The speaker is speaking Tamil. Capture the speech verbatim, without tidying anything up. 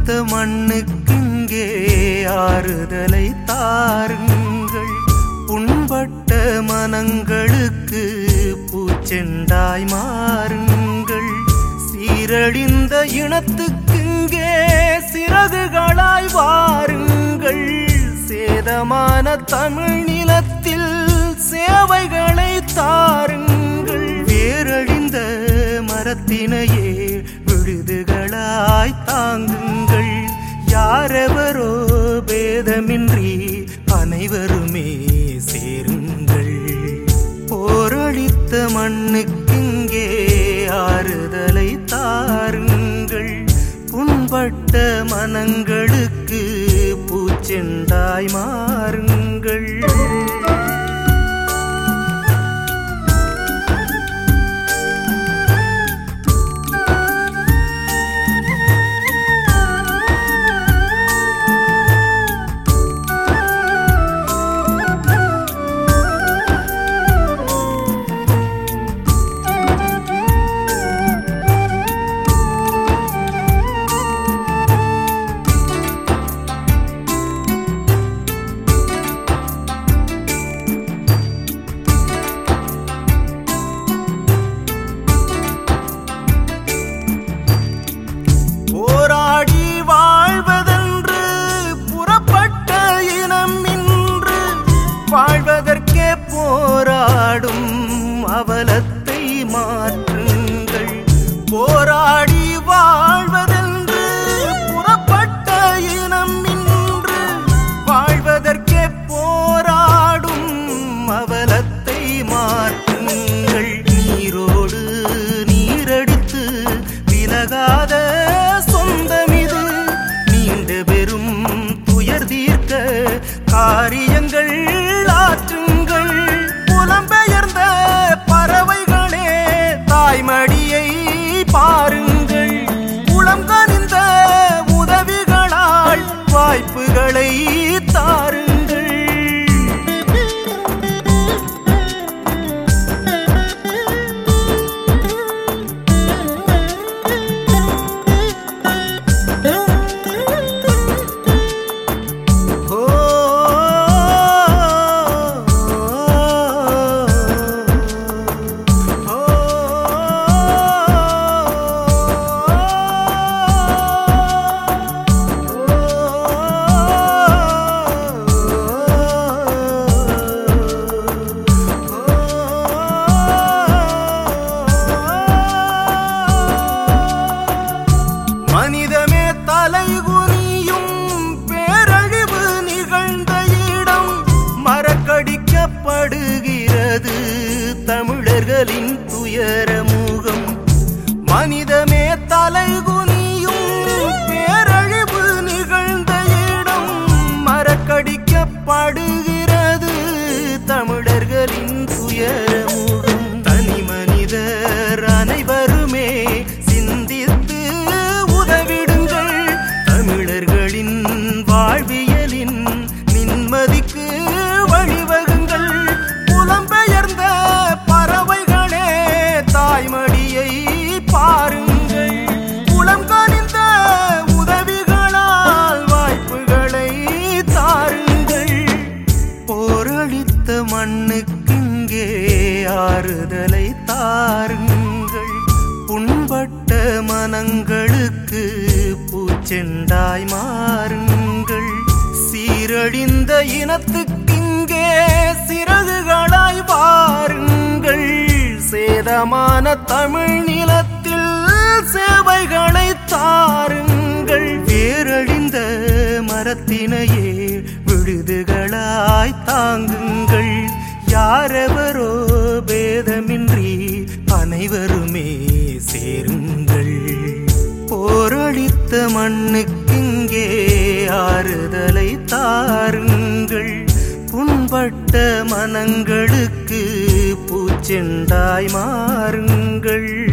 போரடித்த மண்ணுக்கிங்கே ஆறுதலை தாருங்கள். புண்பட்ட மனங்களுக்கு பூச்செண்டாய் மாறுங்கள். சீரழிந்த இனத்துக்கிங்கே சிறகுகளாய் வாருங்கள். சேதமான தமிழ் நிலத்தில் சேவைகளை தாருங்கள். வேரழிந்த மரத்தினையே விழுதுகளாய் தாங்குங்கள். யாரெவரோ பேதமின்றி அனைவருமே சேருங்கள். போரளித்த மண்ணுக்கிங்கே ஆறுதலை தாருங்கள். புண்பட்ட மனங்களுக்கு பூச்செண்டாய் மாறுங்கள். வாழ்வதற்கே போராடும் அவலத்தை மாற்றுங்கள். போராடி வாழ்வதென்று புறப்பட்ட இனம் இன்று வாழ்வதற்கே போராடும் அவலத்தை மாற்றுங்கள். நீரோடு நீரடித்து விலகாத சொந்தமிது. நீண்ட பெரும் துயர் தீர்க்க காரியங்கள் ஆற்றுங்கள். புலம்பெயர்ந்த பறவைகளே தாய்மடியை பாருங்கள். உளம் கனிந்த உதவிகளால் வாய்ப்புகளை தாருங்கள். மனிதமே தலைகுனியும் பேரழிவு நிகழ்ந்த இடம். மறக்கடிக்கப்படுகிறது தமிழர்களின் துயரமுகம். மனிதமே தலைகுனியும் பேரழிவு நிகழ்ந்த இடம். மறக்கடிக்கப்படுகிறது தமிழர்களின் துயரமுகம். தனி மனிதர் அனைவருமே சிந்தித்து உதவிடுங்கள். தமிழர்களின் வாழ்வியலின் நிம்மதிக்கு வழிவகுங்கள். புலம்பெயர்ந்த பறவைகளே தாய்மடியை பாருங்கள். புலம் கனிந்த உதவிகளால் வாய்ப்புகளை தாருங்கள். போரளித்த மண்ணுக்கிங்கே ஆறுதலை தாருங்கள். புண்பட்ட மனங்களுக்கு பூச்செண்டாய் மாறுங்கள். சீரழிந்த இனத்துக்கிங்கே சிறகுகளாய் வாருங்கள். சேதமான தமிழ் நிலத்தில் சேவைகளை தாருங்கள். வேரழிந்த மரத்தினையே விழுதுகளாய் தாங்குங்கள். யாரெவரோ பேதமின்றி அனைவருமே சேருங்கள். போரளித்த மண்ணுக்கிங்கே ஆறுதலை தாருங்கள். புண்பட்ட மனங்களுக்கு பூச்செண்டாய் மாறுங்கள்.